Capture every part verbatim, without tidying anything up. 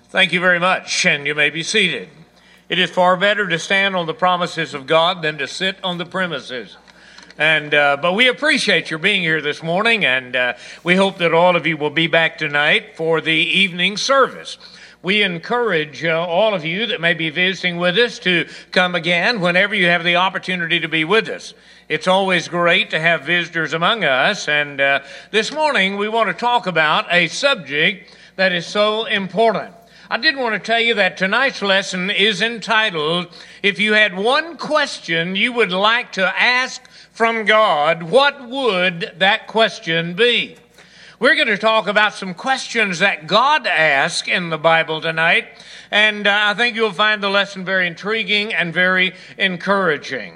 Thank you very much, and you may be seated. It is far better to stand on the promises of God than to sit on the premises. And uh, but we appreciate your being here this morning, and uh, we hope that all of you will be back tonight for the evening service. We encourage uh, all of you that may be visiting with us to come again whenever you have the opportunity to be with us. It's always great to have visitors among us, and uh, this morning we want to talk about a subject that is so important. I did want to tell you that tonight's lesson is entitled, If You Had One Question You Would Like to Ask from God, What Would That Question Be? We're going to talk about some questions that God asked in the Bible tonight, and uh, I think you'll find the lesson very intriguing and very encouraging.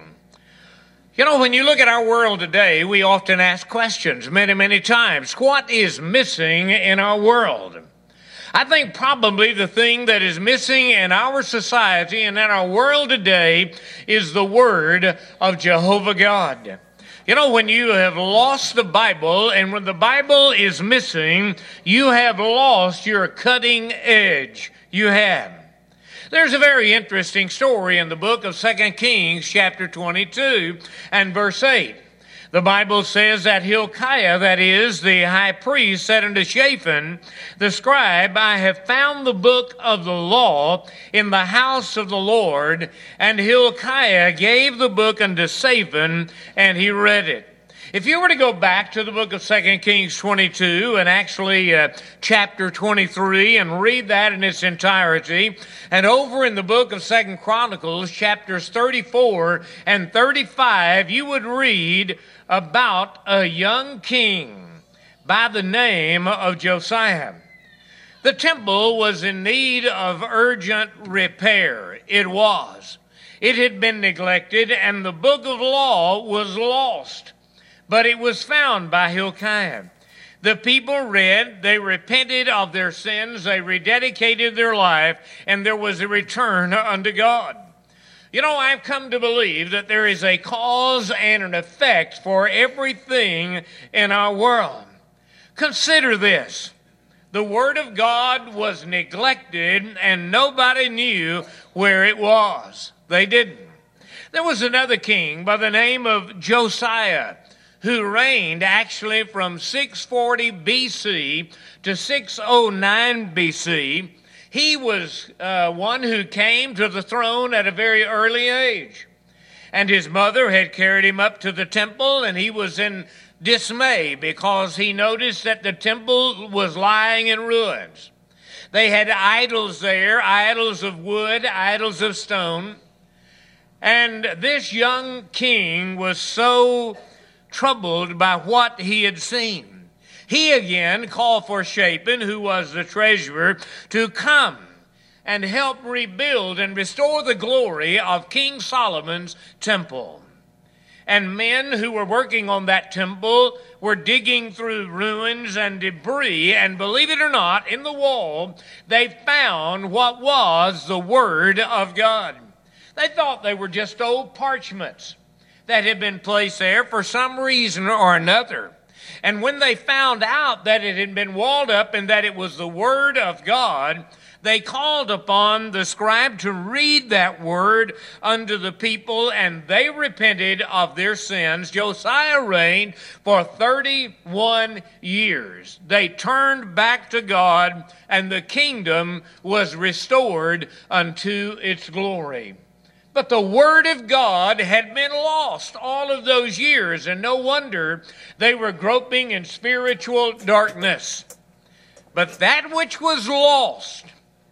You know, when you look at our world today, we often ask questions many, many times. What is missing in our world? I think probably the thing that is missing in our society and in our world today is the Word of Jehovah God. You know, when you have lost the Bible and when the Bible is missing, you have lost your cutting edge. You have. There's a very interesting story in the book of Second Kings, chapter twenty-two and verse eight. The Bible says that Hilkiah, that is, the high priest, said unto Shaphan, the scribe, I have found the book of the law in the house of the Lord. And Hilkiah gave the book unto Shaphan, and he read it. If you were to go back to the book of Second Kings twenty-two and actually uh, chapter twenty-three and read that in its entirety, and over in the book of Second Chronicles, chapters thirty-four and thirty-five, you would read about a young king by the name of Josiah. The temple was in need of urgent repair. It was. It had been neglected, and the book of law was lost. But it was found by Hilkiah. The people read, they repented of their sins, they rededicated their life, and there was a return unto God. You know, I've come to believe that there is a cause and an effect for everything in our world. Consider this. The Word of God was neglected, and nobody knew where it was. They didn't. There was another king by the name of Josiah, who reigned actually from six forty B C to six oh nine B C. He was uh, one who came to the throne at a very early age. And his mother had carried him up to the temple, and he was in dismay because he noticed that the temple was lying in ruins. They had idols there, idols of wood, idols of stone. And this young king was so troubled by what he had seen. He again called for Shaphan, who was the treasurer, to come and help rebuild and restore the glory of King Solomon's temple. And men who were working on that temple were digging through ruins and debris, and believe it or not, in the wall, they found what was the Word of God. They thought they were just old parchments that had been placed there for some reason or another. And when they found out that it had been walled up and that it was the Word of God, they called upon the scribe to read that word unto the people, and they repented of their sins. Josiah reigned for thirty-one years. They turned back to God, and the kingdom was restored unto its glory. But the Word of God had been lost all of those years, and no wonder they were groping in spiritual darkness. But that which was lost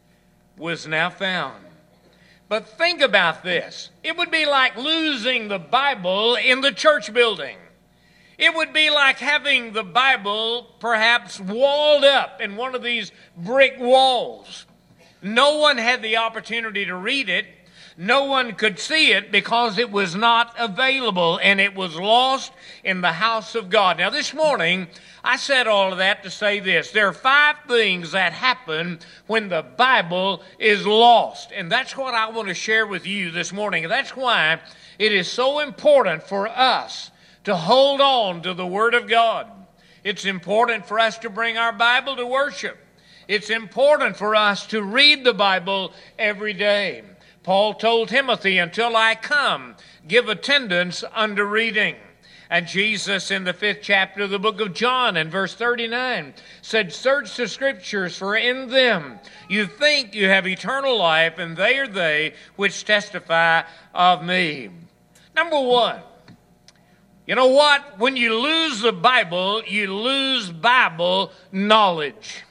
was now found. But think about this. It would be like losing the Bible in the church building. It would be like having the Bible perhaps walled up in one of these brick walls. No one had the opportunity to read it. No one could see it because it was not available, and it was lost in the house of God. Now, this morning, I said all of that to say this. There are five things that happen when the Bible is lost, and that's what I want to share with you this morning. That's why it is so important for us to hold on to the Word of God. It's important for us to bring our Bible to worship. It's important for us to read the Bible every day. Paul told Timothy, until I come, give attendance unto reading. And Jesus in the fifth chapter of the book of John in verse thirty-nine said, search the scriptures, for in them you think you have eternal life, and they are they which testify of me. Number one, you know what? When you lose the Bible, you lose Bible knowledge.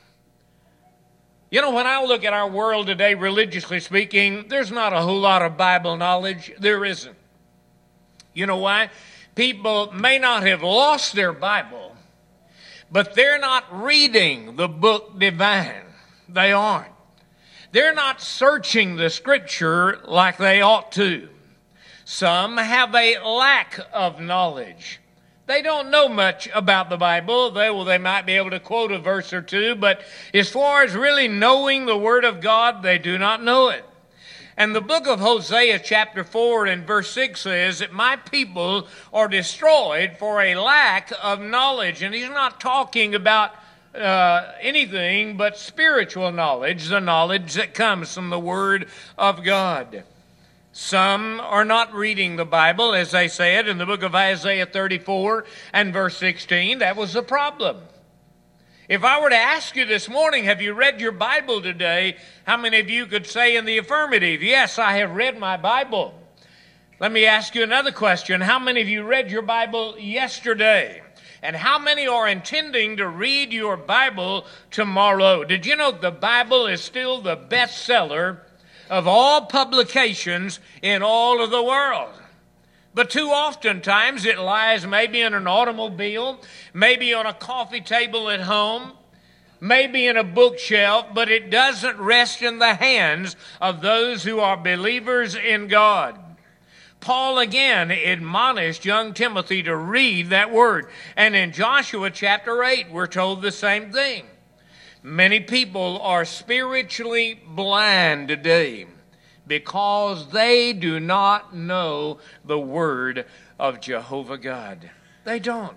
You know, when I look at our world today, religiously speaking, there's not a whole lot of Bible knowledge. There isn't. You know why? People may not have lost their Bible, but they're not reading the book divine. They aren't. They're not searching the Scripture like they ought to. Some have a lack of knowledge. They don't know much about the Bible. They, well, they might be able to quote a verse or two, but as far as really knowing the Word of God, they do not know it. And the book of Hosea chapter four and verse six says that my people are destroyed for a lack of knowledge. And he's not talking about uh, anything but spiritual knowledge, the knowledge that comes from the Word of God. Some are not reading the Bible, as they said in the book of Isaiah thirty-four and verse sixteen. That was the problem. If I were to ask you this morning, have you read your Bible today? How many of you could say in the affirmative, yes, I have read my Bible? Let me ask you another question. How many of you read your Bible yesterday? And how many are intending to read your Bible tomorrow? Did you know the Bible is still the bestseller of all publications in all of the world? But too often times it lies maybe in an automobile, maybe on a coffee table at home, maybe in a bookshelf, but it doesn't rest in the hands of those who are believers in God. Paul again admonished young Timothy to read that word. And in Joshua chapter eight, we're told the same thing. Many people are spiritually blind today because they do not know the word of Jehovah God. They don't.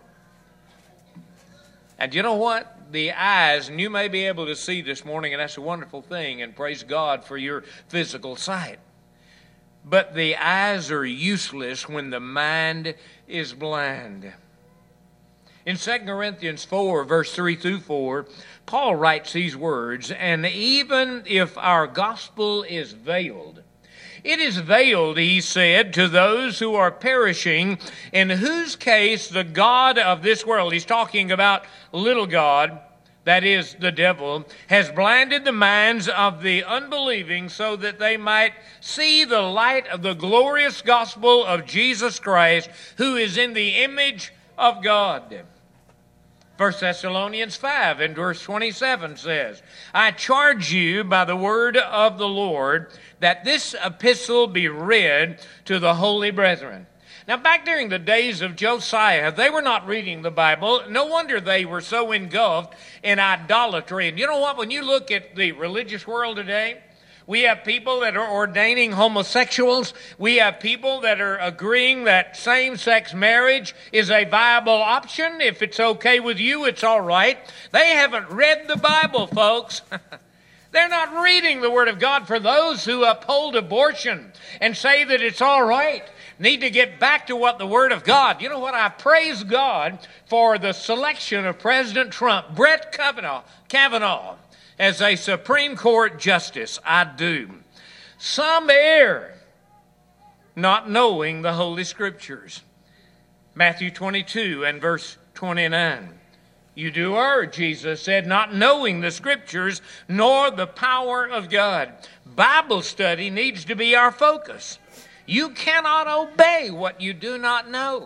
And you know what? The eyes, and you may be able to see this morning, and that's a wonderful thing, and praise God for your physical sight. But the eyes are useless when the mind is blind. In Second Corinthians four, verse three through four, Paul writes these words, and even if our gospel is veiled, it is veiled, he said, to those who are perishing, in whose case the God of this world, he's talking about little God, that is the devil, has blinded the minds of the unbelieving so that they might see the light of the glorious gospel of Jesus Christ, who is in the image of God. First Thessalonians five and verse twenty-seven says, I charge you by the word of the Lord that this epistle be read to the holy brethren. Now, back during the days of Josiah, they were not reading the Bible. No wonder they were so engulfed in idolatry. And you know what? When you look at the religious world today, we have people that are ordaining homosexuals. We have people that are agreeing that same-sex marriage is a viable option. If it's okay with you, it's all right. They haven't read the Bible, folks. They're not reading the Word of God. For those who uphold abortion and say that it's all right, need to get back to what the Word of God. You know what? I praise God for the selection of President Trump, Brett Kavanaugh, Kavanaugh as a Supreme Court justice. I do. Some err, not knowing the Holy Scriptures. Matthew twenty-two and verse twenty-nine. You do err, Jesus said, not knowing the Scriptures nor the power of God. Bible study needs to be our focus. You cannot obey what you do not know.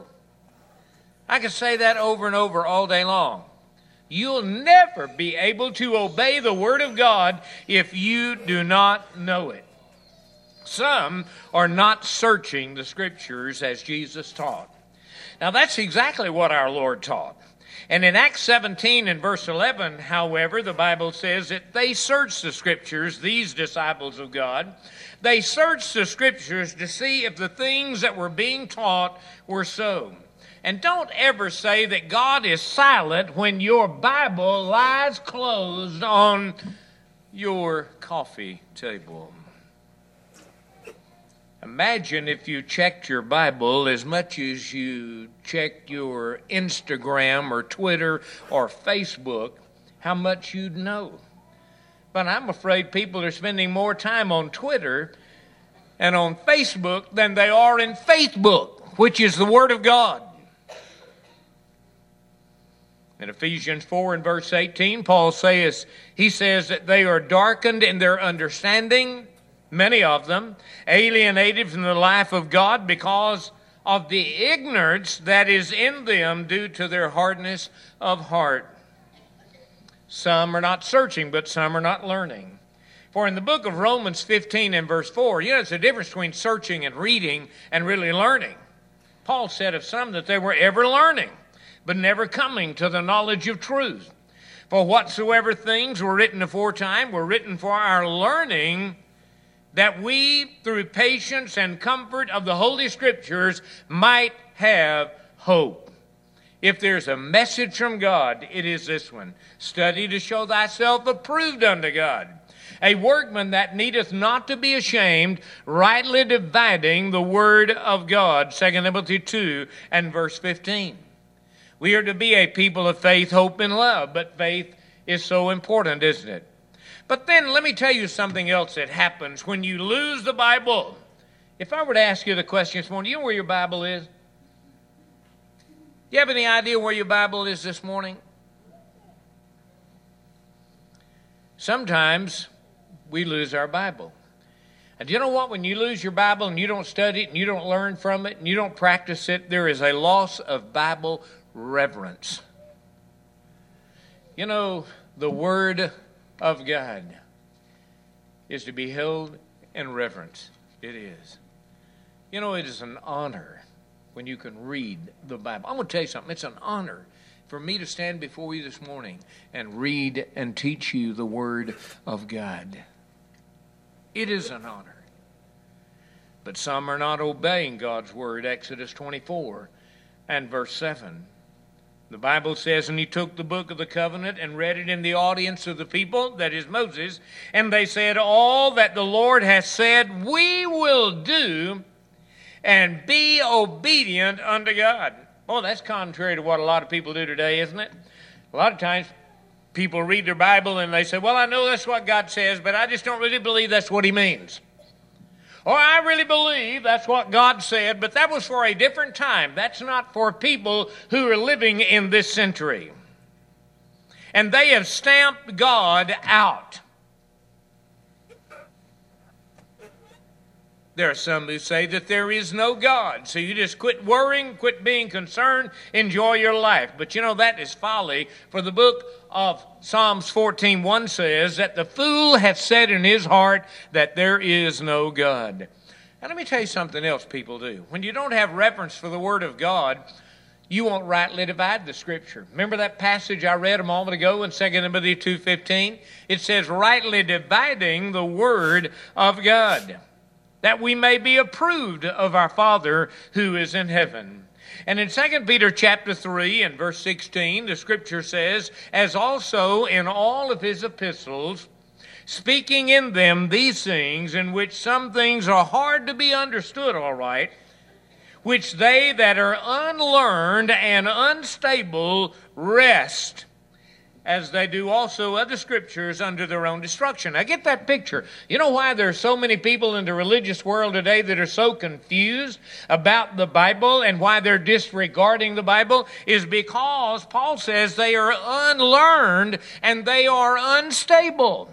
I could say that over and over all day long. You'll never be able to obey the Word of God if you do not know it. Some are not searching the Scriptures as Jesus taught. Now, that's exactly what our Lord taught. And in Acts seventeen and verse eleven, however, the Bible says that they searched the Scriptures, these disciples of God. They searched the Scriptures to see if the things that were being taught were so. And don't ever say that God is silent when your Bible lies closed on your coffee table. Imagine if you checked your Bible as much as you check your Instagram or Twitter or Facebook, how much you'd know. But I'm afraid people are spending more time on Twitter and on Facebook than they are in Faithbook, which is the Word of God. In Ephesians four and verse eighteen, Paul says, he says that they are darkened in their understanding, many of them, alienated from the life of God because of the ignorance that is in them due to their hardness of heart. Some are not searching, but some are not learning. For in the book of Romans fifteen and verse four, you know, it's a difference between searching and reading and really learning. Paul said of some that they were ever learning, but never coming to the knowledge of truth. For whatsoever things were written aforetime were written for our learning, that we, through patience and comfort of the Holy Scriptures, might have hope. If there's a message from God, it is this one. Study to show thyself approved unto God, a workman that needeth not to be ashamed, rightly dividing the word of God. Second Timothy two and verse fifteen. We are to be a people of faith, hope, and love, but faith is so important, isn't it? But then let me tell you something else that happens when you lose the Bible. If I were to ask you the question this morning, do you know where your Bible is? Do you have any idea where your Bible is this morning? Sometimes we lose our Bible. And do you know what? When you lose your Bible and you don't study it and you don't learn from it and you don't practice it, there is a loss of Bible reverence. You know, the Word of God is to be held in reverence. It is. You know, it is an honor when you can read the Bible. I'm going to tell you something. It's an honor for me to stand before you this morning and read and teach you the Word of God. It is an honor. But some are not obeying God's Word. Exodus twenty-four and verse seven. The Bible says, and he took the book of the covenant and read it in the audience of the people, that is Moses, and they said, all that the Lord has said we will do, and be obedient unto God. Oh, that's contrary to what a lot of people do today, isn't it? A lot of times people read their Bible and they say, well, I know that's what God says, but I just don't really believe that's what he means. Or I really believe that's what God said, but that was for a different time. That's not for people who are living in this century. And they have stamped God out. There are some who say that there is no God. So you just quit worrying, quit being concerned, enjoy your life. But you know, that is folly. For the book of Psalms fourteen one says that the fool hath said in his heart that there is no God. And let me tell you something else people do. When you don't have reverence for the Word of God, you won't rightly divide the Scripture. Remember that passage I read a moment ago in Second Timothy two fifteen? It says, rightly dividing the Word of God, that we may be approved of our Father who is in heaven. And in Second Peter chapter three and verse sixteen, the Scripture says, as also in all of his epistles, speaking in them these things, in which some things are hard to be understood, all right, which they that are unlearned and unstable wrest, as they do also other scriptures under their own destruction. Now get that picture. You know why there are so many people in the religious world today that are so confused about the Bible and why they're disregarding the Bible? Is because Paul says they are unlearned and they are unstable.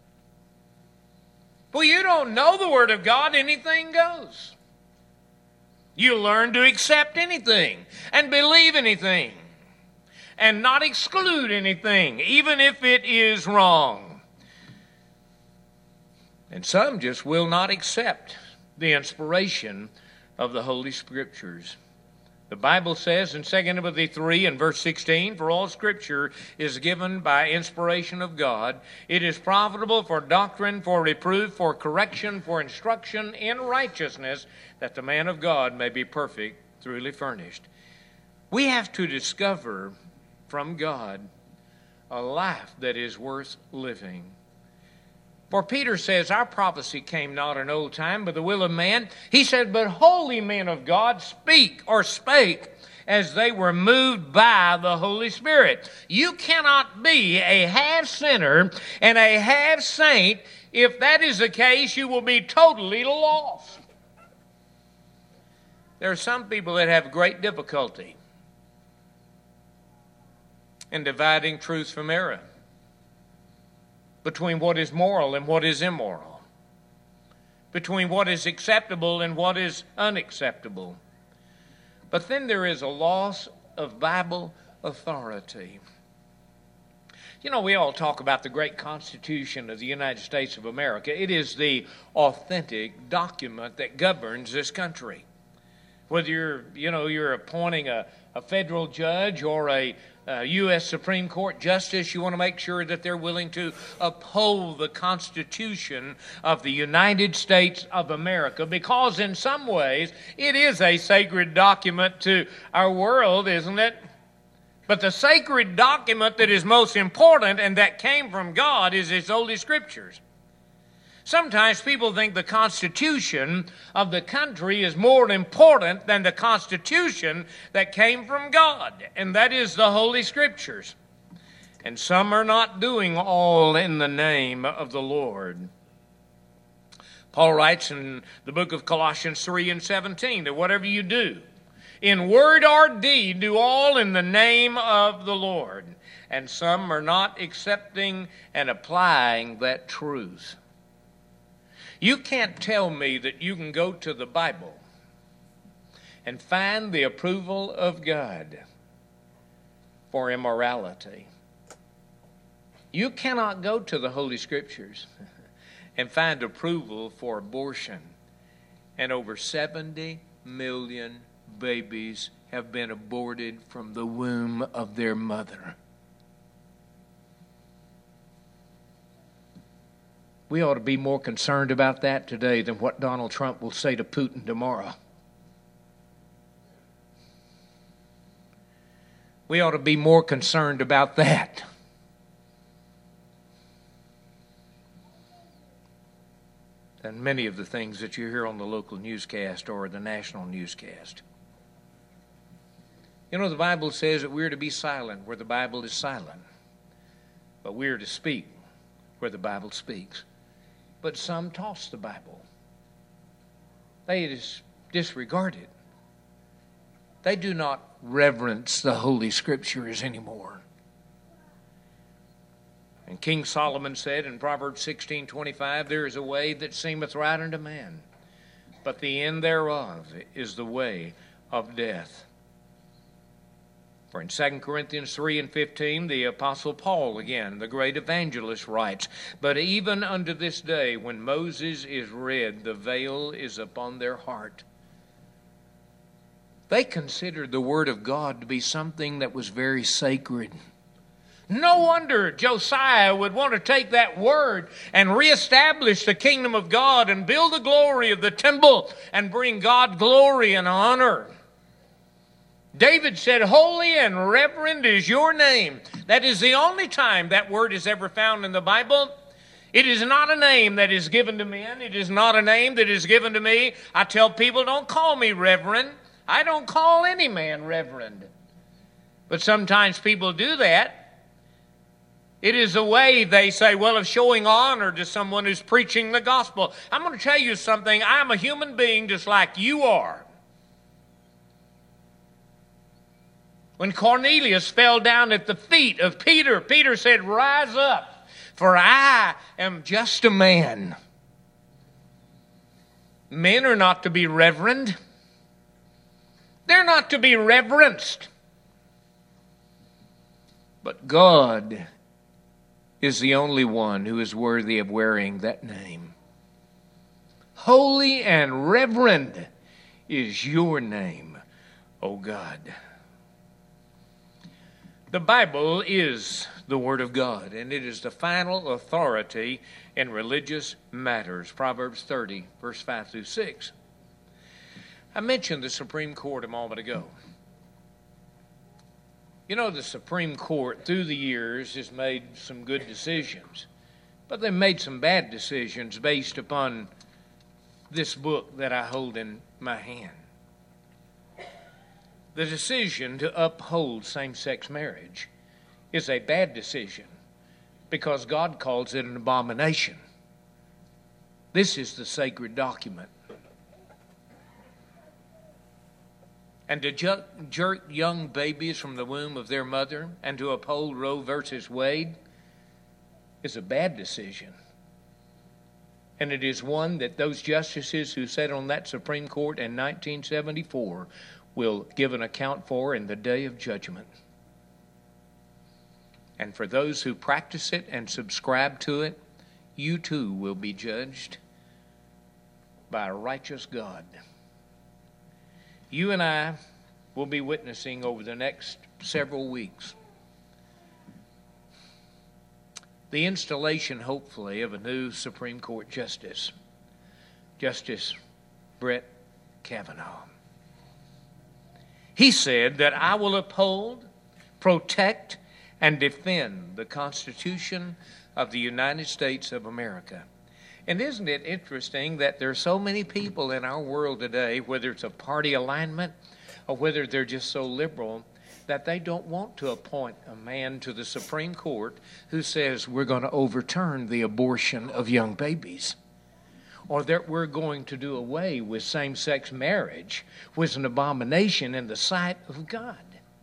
Well, you don't know the Word of God, anything goes. You learn to accept anything and believe anything and not exclude anything, even if it is wrong. And some just will not accept the inspiration of the Holy Scriptures. The Bible says in Second Timothy three and verse sixteen, for all Scripture is given by inspiration of God. It is profitable for doctrine, for reproof, for correction, for instruction in righteousness, that the man of God may be perfect, truly furnished. We have to discover from God a life that is worth living. For Peter says, our prophecy came not in old time by the will of man. He said, but holy men of God speak or spake as they were moved by the Holy Spirit. You cannot be a half sinner and a half saint. If that is the case, you will be totally lost. There are some people that have great difficulty in dividing truth from error, between what is moral and what is immoral, between what is acceptable and what is unacceptable. But then there is a loss of Bible authority. You know, we all talk about the great Constitution of the United States of America. It is the authentic document that governs this country. Whether you're, you know, you're appointing a, a federal judge or a Uh, U S Supreme Court justice, you want to make sure that they're willing to uphold the Constitution of the United States of America, because in some ways it is a sacred document to our world, isn't it? But the sacred document that is most important and that came from God is His Holy Scriptures. Sometimes people think the Constitution of the country is more important than the Constitution that came from God, and that is the Holy Scriptures. And some are not doing all in the name of the Lord. Paul writes in the book of Colossians three and seventeen that whatever you do, in word or deed, do all in the name of the Lord. And some are not accepting and applying that truth. You can't tell me that you can go to the Bible and find the approval of God for immorality. You cannot go to the Holy Scriptures and find approval for abortion. And over seventy million babies have been aborted from the womb of their mother. We ought to be more concerned about that today than what Donald Trump will say to Putin tomorrow. We ought to be more concerned about that than many of the things that you hear on the local newscast or the national newscast. You know, the Bible says that we're to be silent where the Bible is silent, but we're to speak where the Bible speaks. But some toss the Bible. They dis- disregard it. They do not reverence the Holy Scriptures anymore. And King Solomon said in Proverbs sixteen twenty-five, there is a way that seemeth right unto man, but the end thereof is the way of death. For in Second Corinthians three and fifteen, the Apostle Paul, again, the great evangelist, writes, but even unto this day, when Moses is read, the veil is upon their heart. They considered the Word of God to be something that was very sacred. No wonder Josiah would want to take that Word and reestablish the kingdom of God and build the glory of the temple and bring God glory and honor. David said, holy and reverend is your name. That is the only time that word is ever found in the Bible. It is not a name that is given to men. It is not a name that is given to me. I tell people, don't call me reverend. I don't call any man reverend. But sometimes people do that. It is a way, they say, well, of showing honor to someone who's preaching the gospel. I'm going to tell you something. I'm a human being just like you are. When Cornelius fell down at the feet of Peter, Peter said, rise up, for I am just a man. Men are not to be reverend. They're not to be reverenced. But God is the only one who is worthy of wearing that name. Holy and reverend is your name, O God. The Bible is the Word of God, and it is the final authority in religious matters. Proverbs thirty, verse five through six. I mentioned the Supreme Court a moment ago. You know, the Supreme Court, through the years, has made some good decisions. But they made some bad decisions based upon this book that I hold in my hand. The decision to uphold same-sex marriage is a bad decision because God calls it an abomination. This is the sacred document. And to ju- jerk young babies from the womb of their mother and to uphold Roe versus Wade is a bad decision. And it is one that those justices who sat on that Supreme Court in nineteen seventy-four will give an account for in the day of judgment. And for those who practice it and subscribe to it, you too will be judged by a righteous God. You and I will be witnessing over the next several weeks the installation, hopefully, of a new Supreme Court Justice, Justice Brett Kavanaugh. He said that I will uphold, protect, and defend the Constitution of the United States of America. And isn't it interesting that there are so many people in our world today, whether it's a party alignment or whether they're just so liberal, that they don't want to appoint a man to the Supreme Court who says we're going to overturn the abortion of young babies, or that we're going to do away with same-sex marriage, which is an abomination in the sight of God.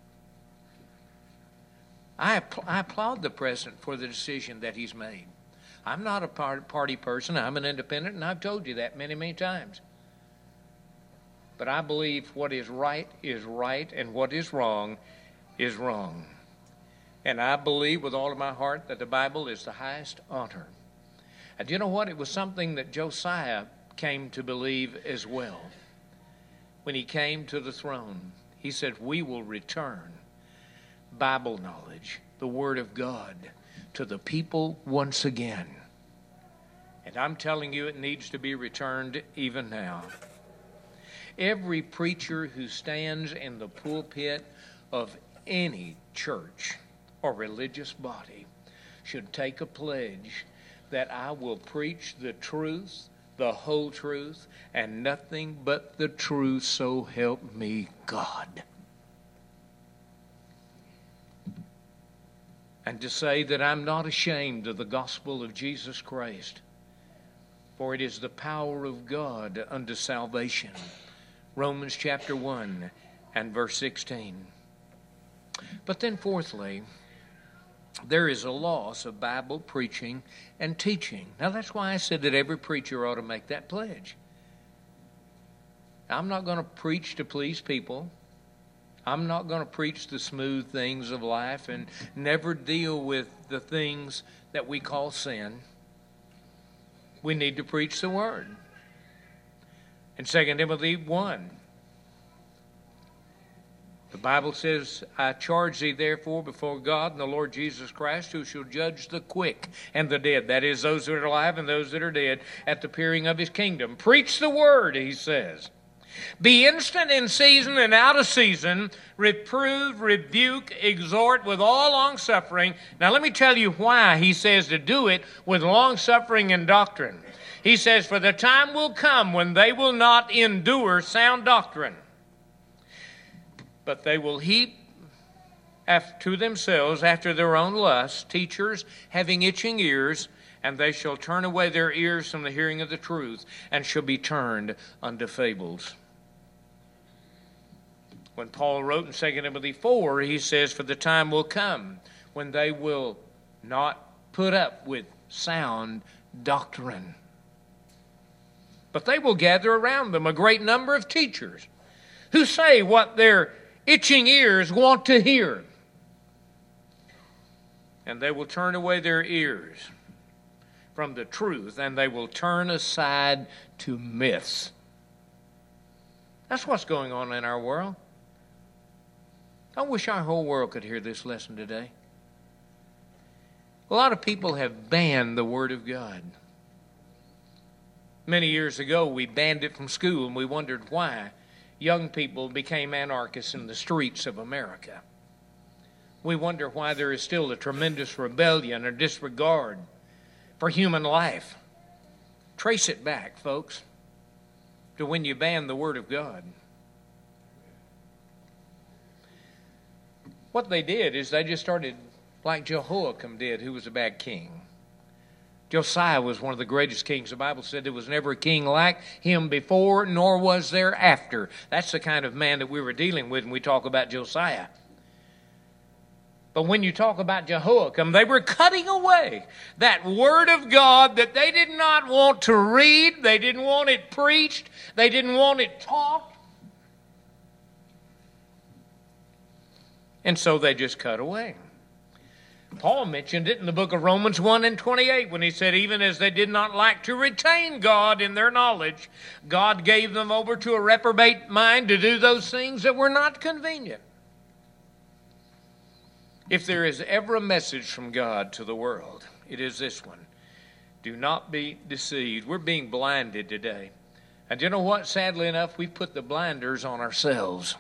I, I applaud the president for the decision that he's made. I'm not a party person. I'm an independent, and I've told you that many, many times. But I believe what is right is right, and what is wrong is wrong. And I believe with all of my heart that the Bible is the highest honor. And you know what? It was something that Josiah came to believe as well. When he came to the throne, he said, we will return Bible knowledge, the Word of God, to the people once again. And I'm telling you, it needs to be returned even now. Every preacher who stands in the pulpit of any church or religious body should take a pledge that I will preach the truth, the whole truth, and nothing but the truth, so help me God. And to say that I'm not ashamed of the gospel of Jesus Christ, for it is the power of God unto salvation. Romans chapter one and verse sixteen. But then fourthly, there is a loss of Bible preaching and teaching. Now that's why I said that every preacher ought to make that pledge. I'm not going to preach to please people. I'm not going to preach the smooth things of life and never deal with the things that we call sin. We need to preach the Word. In Second Timothy one, the Bible says, I charge thee therefore before God and the Lord Jesus Christ, who shall judge the quick and the dead, that is, those that are alive and those that are dead, at the appearing of his kingdom. Preach the Word, he says. Be instant in season and out of season, reprove, rebuke, exhort with all longsuffering. Now let me tell you why he says to do it with longsuffering and doctrine. He says, for the time will come when they will not endure sound doctrine, but they will heap to themselves after their own lusts teachers having itching ears, and they shall turn away their ears from the hearing of the truth, and shall be turned unto fables. When Paul wrote in Second Timothy four, he says, for the time will come when they will not put up with sound doctrine, but they will gather around them a great number of teachers who say what their itching ears want to hear. And they will turn away their ears from the truth, and they will turn aside to myths. That's what's going on in our world. I wish our whole world could hear this lesson today. A lot of people have banned the Word of God. Many years ago, we banned it from school, and we wondered why young people became anarchists in the streets of America. We wonder why there is still a tremendous rebellion or disregard for human life. Trace it back, folks, to when you banned the Word of God. What they did is they just started like Jehoiakim did, who was a bad king. Josiah was one of the greatest kings. The Bible said there was never a king like him before, nor was there after. That's the kind of man that we were dealing with when we talk about Josiah. But when you talk about Jehoiakim, they were cutting away that Word of God that they did not want to read. They didn't want it preached. They didn't want it taught. And so they just cut away. Paul mentioned it in the book of Romans one and twenty-eight when he said, even as they did not like to retain God in their knowledge, God gave them over to a reprobate mind to do those things that were not convenient. If there is ever a message from God to the world, it is this one. Do not be deceived. We're being blinded today. And you know what? Sadly enough, we put the blinders on ourselves.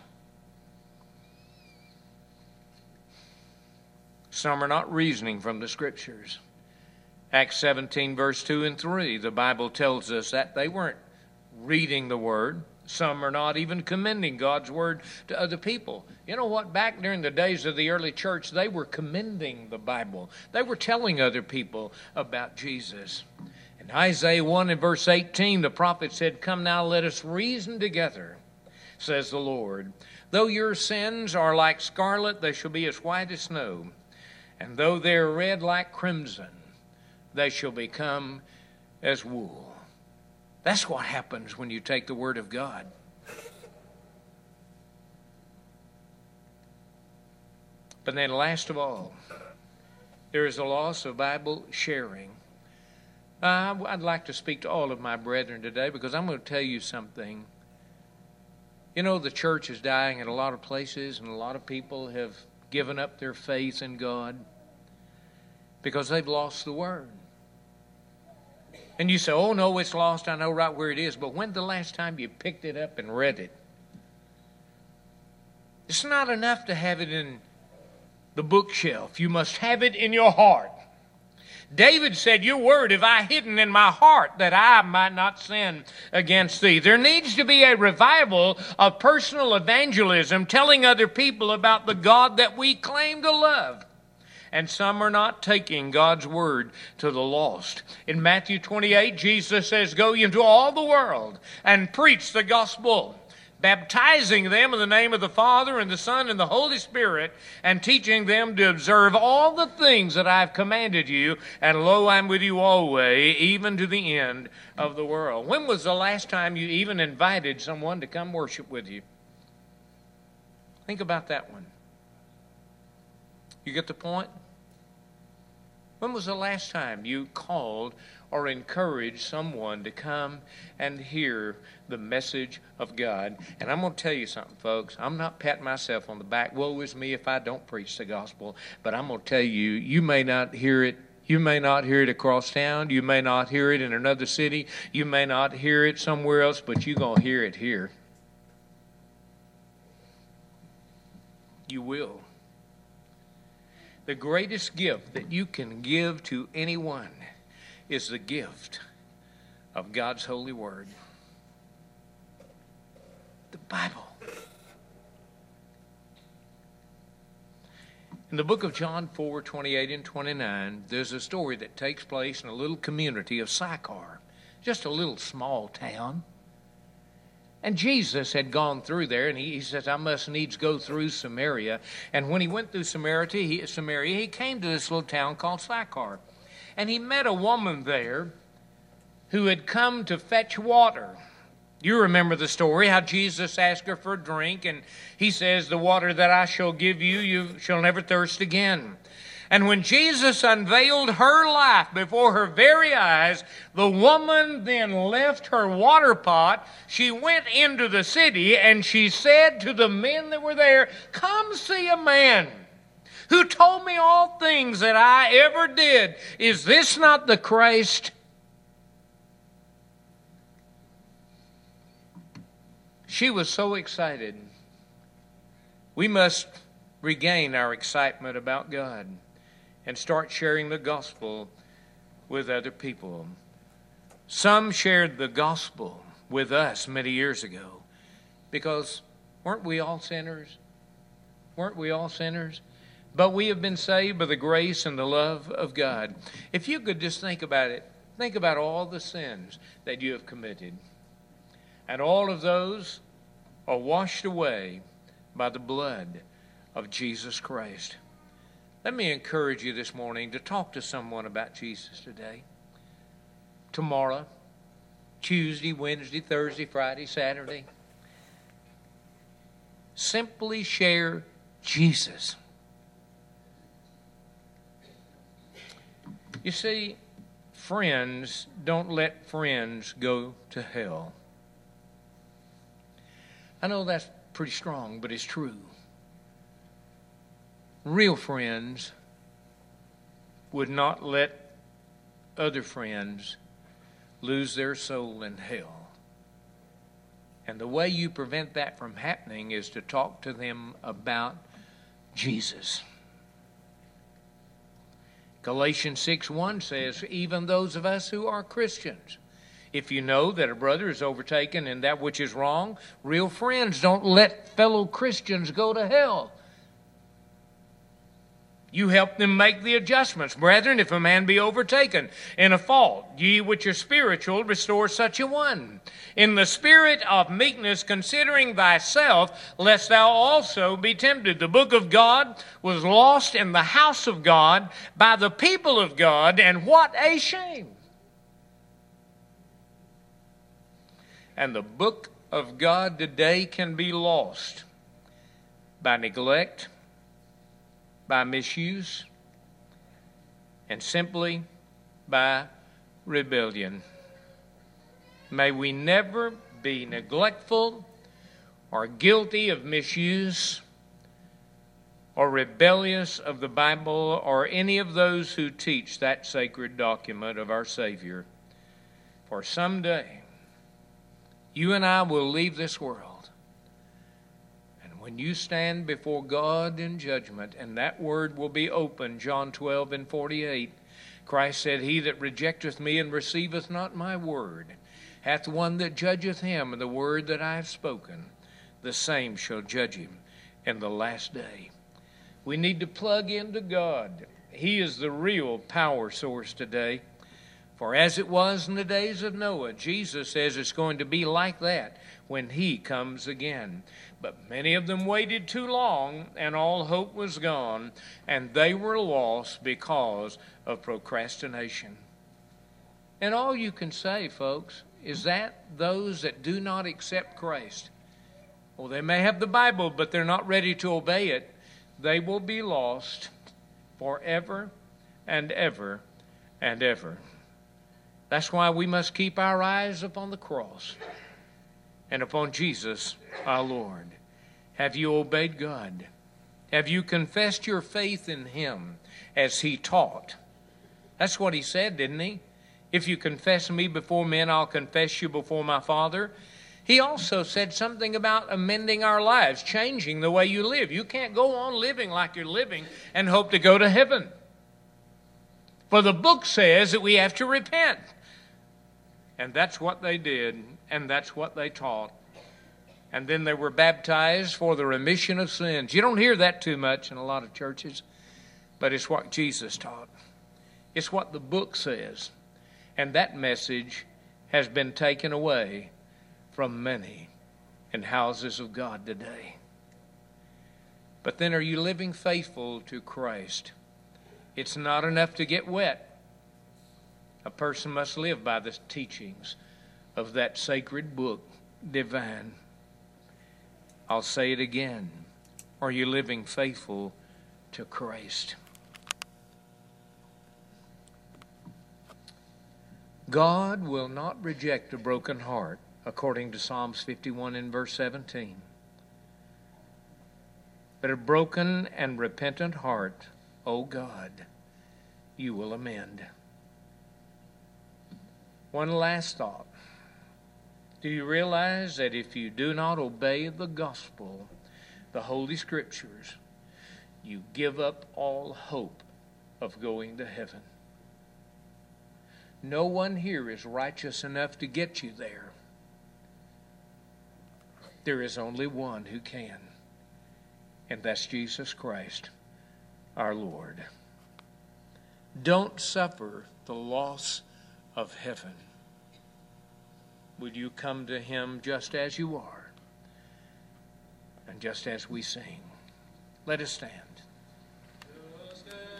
Some are not reasoning from the Scriptures. Acts seventeen, verse two and three, the Bible tells us that they weren't reading the Word. Some are not even commending God's Word to other people. You know what? Back during the days of the early church, they were commending the Bible. They were telling other people about Jesus. In Isaiah one and verse eighteen, the prophet said, come now, let us reason together, says the Lord. Though your sins are like scarlet, they shall be as white as snow. And though they are red like crimson, they shall become as wool. That's what happens when you take the Word of God. But then last of all, there is a loss of Bible sharing. Uh, I'd like to speak to all of my brethren today because I'm going to tell you something. You know, the church is dying in a lot of places, and a lot of people have given up their faith in God because they've lost the Word. And you say, oh no, it's lost, I know right where it is. But when's the last time you picked it up and read it? It's not enough to have it in the bookshelf. You must have it in your heart. David said, your word have I hidden in my heart that I might not sin against thee. There needs to be a revival of personal evangelism, telling other people about the God that we claim to love. And some are not taking God's word to the lost. In Matthew twenty-eight, Jesus says, go into all the world and preach the gospel, baptizing them in the name of the Father and the Son and the Holy Spirit, and teaching them to observe all the things that I have commanded you. And lo, I'm with you always, even to the end of the world. When was the last time you even invited someone to come worship with you? Think about that one. You get the point? When was the last time you called or encouraged someone to come and hear the message of God? And I'm going to tell you something, folks. I'm not patting myself on the back. Woe is me if I don't preach the gospel. But I'm going to tell you, you may not hear it. You may not hear it across town. You may not hear it in another city. You may not hear it somewhere else, but you're going to hear it here. You will. The greatest gift that you can give to anyone is the gift of God's holy word. The Bible. In the book of John four, twenty-eight and twenty-nine, there's a story that takes place in a little community of Sychar, just a little small town. And Jesus had gone through there, and he, he says, I must needs go through Samaria. And when he went through Samaria he, Samaria, he came to this little town called Sychar. And he met a woman there who had come to fetch water. You remember the story, how Jesus asked her for a drink, and he says, the water that I shall give you, you shall never thirst again. And when Jesus unveiled her life before her very eyes, the woman then left her water pot. She went into the city and she said to the men that were there, come see a man who told me all things that I ever did. Is this not the Christ? She was so excited. We must regain our excitement about God and start sharing the gospel with other people. Some shared the gospel with us many years ago because weren't we all sinners? Weren't we all sinners? But we have been saved by the grace and the love of God. If you could just think about it, think about all the sins that you have committed. And all of those are washed away by the blood of Jesus Christ. Let me encourage you this morning to talk to someone about Jesus today. Tomorrow, Tuesday, Wednesday, Thursday, Friday, Saturday. Simply share Jesus. You see, friends don't let friends go to hell. I know that's pretty strong, but it's true. Real friends would not let other friends lose their soul in hell. And the way you prevent that from happening is to talk to them about Jesus. Galatians six one says, even those of us who are Christians, if you know that a brother is overtaken in that which is wrong, real friends don't let fellow Christians go to hell. You help them make the adjustments. Brethren, if a man be overtaken in a fault, ye which are spiritual, restore such a one. In the spirit of meekness, considering thyself, lest thou also be tempted. The book of God was lost in the house of God by the people of God, and what a shame. And the book of God today can be lost by neglect, by misuse, and simply by rebellion. May we never be neglectful or guilty of misuse or rebellious of the Bible or any of those who teach that sacred document of our Savior. For someday, you and I will leave this world. When you stand before God in judgment, and that word will be open, John twelve and forty-eight, Christ said, he that rejecteth me and receiveth not my word, hath one that judgeth him, and the word that I have spoken, the same shall judge him in the last day. We need to plug into God. He is the real power source today. For as it was in the days of Noah, Jesus says it's going to be like that when he comes again. But many of them waited too long, and all hope was gone, and they were lost because of procrastination. And all you can say, folks, is that those that do not accept Christ, well, they may have the Bible, but they're not ready to obey it, they will be lost forever and ever and ever. That's why we must keep our eyes upon the cross and upon Jesus our Lord. Have you obeyed God? Have you confessed your faith in him as he taught? That's what he said, didn't he? If you confess me before men, I'll confess you before my Father. He also said something about amending our lives, changing the way you live. You can't go on living like you're living and hope to go to heaven. For the book says that we have to repent. And that's what they did, and that's what they taught. And then they were baptized for the remission of sins. You don't hear that too much in a lot of churches, but it's what Jesus taught. It's what the book says. And that message has been taken away from many in houses of God today. But then, are you living faithful to Christ? It's not enough to get wet. A person must live by the teachings of that sacred book, divine. I'll say it again. Are you living faithful to Christ? God will not reject a broken heart, according to Psalms fifty-one and verse seventeen. But a broken and repentant heart, O God, you will amend. One last thought. Do you realize that if you do not obey the gospel, the Holy Scriptures, you give up all hope of going to heaven? No one here is righteous enough to get you there. There is only one who can, and that's Jesus Christ, our Lord. Don't suffer the loss of heaven. Would you come to him just as you are, and just as we sing? Let us stand.